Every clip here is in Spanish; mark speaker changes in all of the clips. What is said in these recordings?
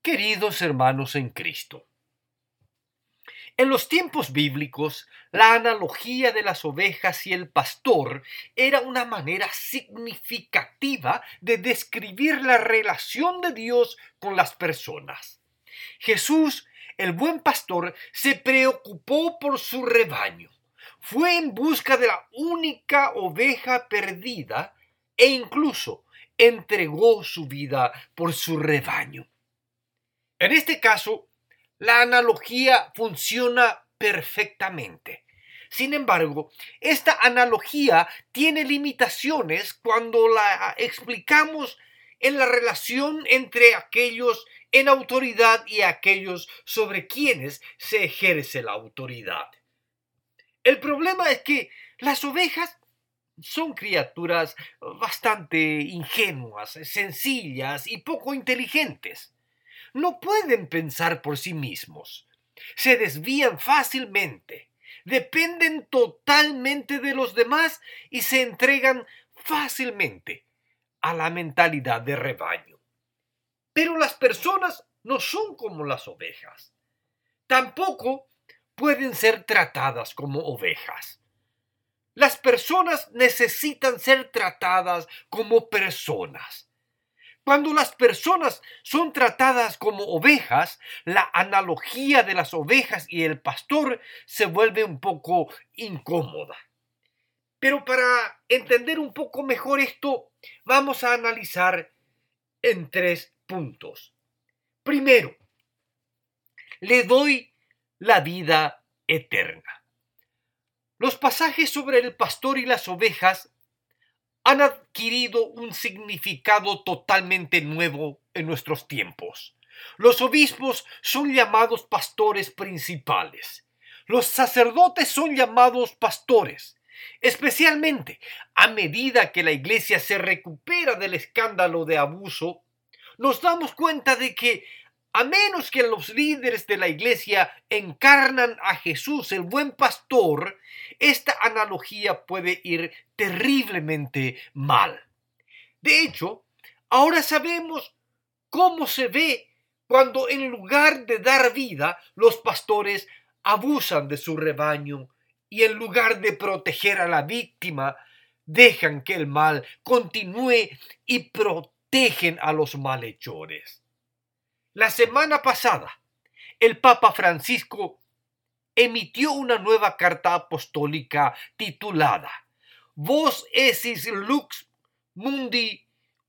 Speaker 1: Queridos hermanos en Cristo, en los tiempos bíblicos, la analogía de las ovejas y el pastor era una manera significativa de describir la relación de Dios con las personas. Jesús, el buen pastor, se preocupó por su rebaño. Fue en busca de la única oveja perdida e incluso entregó su vida por su rebaño. En este caso, la analogía funciona perfectamente. Sin embargo, esta analogía tiene limitaciones cuando la explicamos en la relación entre aquellos en autoridad y aquellos sobre quienes se ejerce la autoridad. El problema es que las ovejas son criaturas bastante ingenuas, sencillas y poco inteligentes. No pueden pensar por sí mismos. Se desvían fácilmente, dependen totalmente de los demás y se entregan fácilmente a la mentalidad de rebaño. Pero las personas no son como las ovejas. Tampoco pueden ser tratadas como ovejas. Las personas necesitan ser tratadas como personas. Cuando las personas son tratadas como ovejas, la analogía de las ovejas y el pastor se vuelve un poco incómoda. Pero para entender un poco mejor esto, vamos a analizar en 3 puntos. Primero, le doy la vida eterna. Los pasajes sobre el pastor y las ovejas han adquirido un significado totalmente nuevo en nuestros tiempos. Los obispos son llamados pastores principales. Los sacerdotes son llamados pastores. Especialmente a medida que la iglesia se recupera del escándalo de abuso, nos damos cuenta de que a menos que los líderes de la iglesia encarnan a Jesús, el buen pastor, esta analogía puede ir terriblemente mal. De hecho, ahora sabemos cómo se ve cuando en lugar de dar vida, los pastores abusan de su rebaño y en lugar de proteger a la víctima, dejan que el mal continúe y protegen a los malhechores. La semana pasada, el Papa Francisco emitió una nueva carta apostólica titulada Vos esis lux mundi,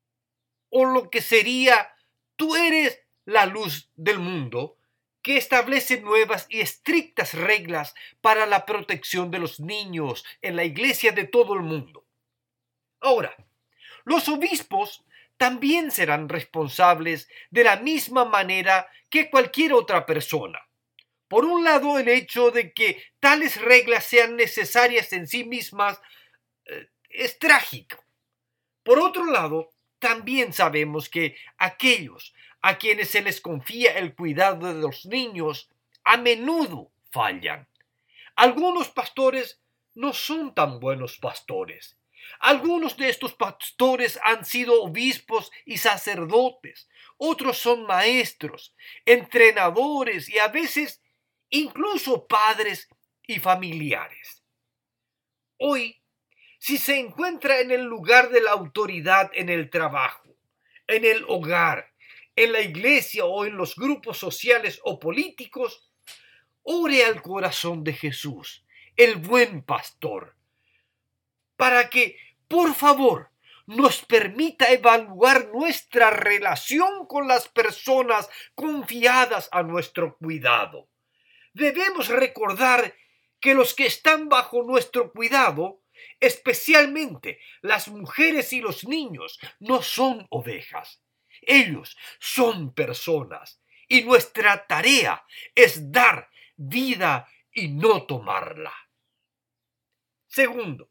Speaker 1: o lo que sería tú eres la luz del mundo, que establece nuevas y estrictas reglas para la protección de los niños en la iglesia de todo el mundo. Ahora, los obispos también serán responsables de la misma manera que cualquier otra persona. Por un lado, el hecho de que tales reglas sean necesarias en sí mismas es trágico. Por otro lado, también sabemos que aquellos a quienes se les confía el cuidado de los niños a menudo fallan. Algunos pastores no son tan buenos pastores. Algunos de estos pastores han sido obispos y sacerdotes. Otros son maestros, entrenadores y a veces incluso padres y familiares. Hoy, si se encuentra en el lugar de la autoridad en el trabajo, en el hogar, en la iglesia o en los grupos sociales o políticos, ore al corazón de Jesús, el buen pastor, para que, por favor, nos permita evaluar nuestra relación con las personas confiadas a nuestro cuidado. Debemos recordar que los que están bajo nuestro cuidado, especialmente las mujeres y los niños, no son ovejas. Ellos son personas y nuestra tarea es dar vida y no tomarla. Segundo,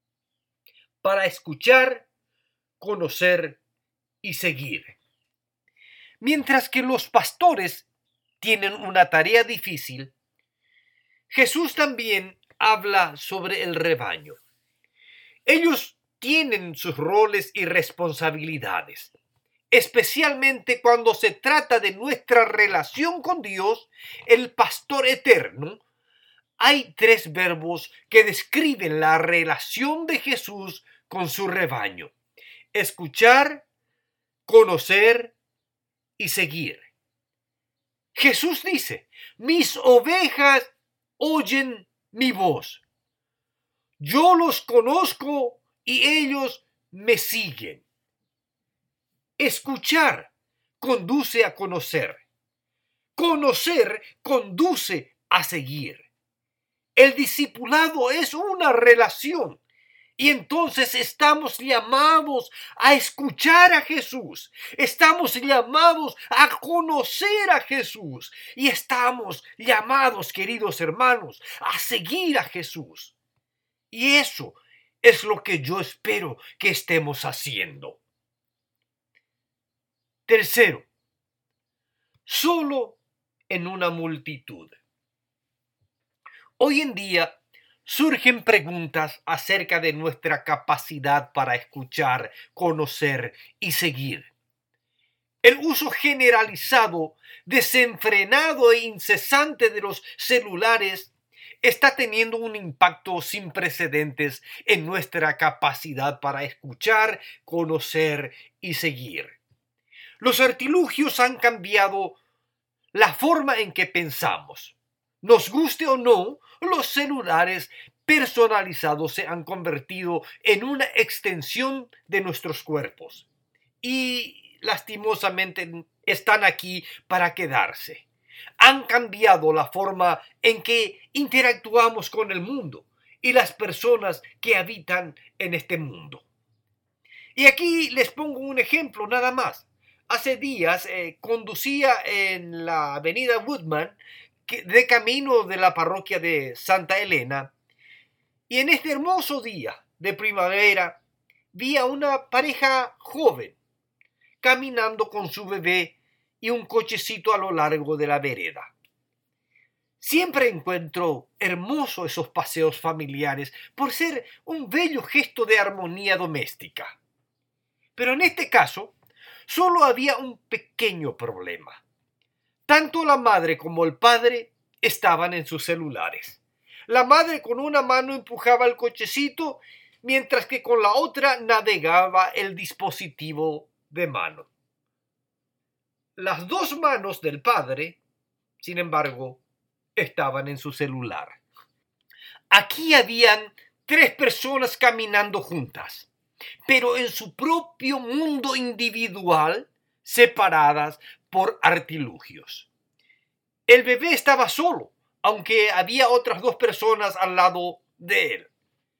Speaker 1: para escuchar, conocer y seguir. Mientras que los pastores tienen una tarea difícil, Jesús también habla sobre el rebaño. Ellos tienen sus roles y responsabilidades. especialmente cuando se trata de nuestra relación con Dios, el pastor eterno, hay tres verbos que describen la relación de Jesús con su rebaño: escuchar, conocer y seguir. Jesús dice: mis ovejas oyen mi voz. Yo los conozco y ellos me siguen. Escuchar conduce a conocer. Conocer conduce a seguir. El discipulado es una relación. Y entonces estamos llamados a escuchar a Jesús. Estamos llamados a conocer a Jesús. Y estamos llamados, queridos hermanos, a seguir a Jesús. Y eso es lo que yo espero que estemos haciendo. Tercero, solo en una multitud. Hoy en día surgen preguntas acerca de nuestra capacidad para escuchar, conocer y seguir. El uso generalizado, desenfrenado e incesante de los celulares está teniendo un impacto sin precedentes en nuestra capacidad para escuchar, conocer y seguir. Los artilugios han cambiado la forma en que pensamos. Nos guste o no, los celulares personalizados se han convertido en una extensión de nuestros cuerpos y lastimosamente están aquí para quedarse. Han cambiado la forma en que interactuamos con el mundo y las personas que habitan en este mundo. Y aquí les pongo un ejemplo nada más. Hace días conducía en la avenida Woodman de camino de la parroquia de Santa Elena, y en este hermoso día de primavera vi a una pareja joven caminando con su bebé y un cochecito a lo largo de la vereda. Siempre encuentro hermoso esos paseos familiares por ser un bello gesto de armonía doméstica. Pero en este caso, solo había un pequeño problema. Tanto la madre como el padre estaban en sus celulares. La madre con una mano empujaba el cochecito, mientras que con la otra navegaba el dispositivo de mano. Las dos manos del padre, sin embargo, estaban en su celular. Aquí habían tres personas caminando juntas, pero en su propio mundo individual, separadas por artilugios. El bebé estaba solo, aunque había otras dos personas al lado de él.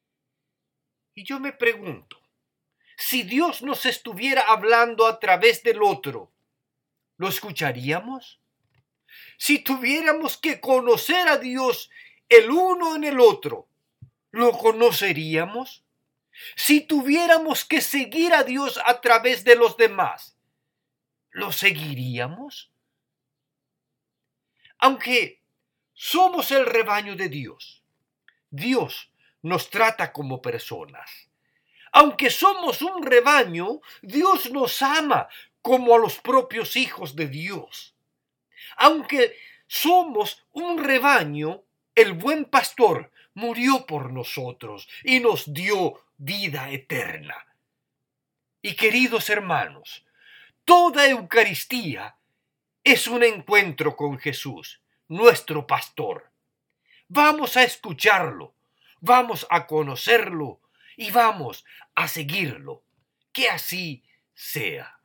Speaker 1: Y yo me pregunto, si Dios nos estuviera hablando a través del otro, ¿lo escucharíamos? Si tuviéramos que conocer a Dios el uno en el otro, ¿lo conoceríamos? Si tuviéramos que seguir a Dios a través de los demás, ¿lo seguiríamos? Aunque somos el rebaño de Dios, Dios nos trata como personas. Aunque somos un rebaño, Dios nos ama como a los propios hijos de Dios. Aunque somos un rebaño, el buen pastor murió por nosotros y nos dio vida eterna. Y queridos hermanos, toda Eucaristía es un encuentro con Jesús, nuestro pastor. Vamos a escucharlo, vamos a conocerlo y vamos a seguirlo. Que así sea.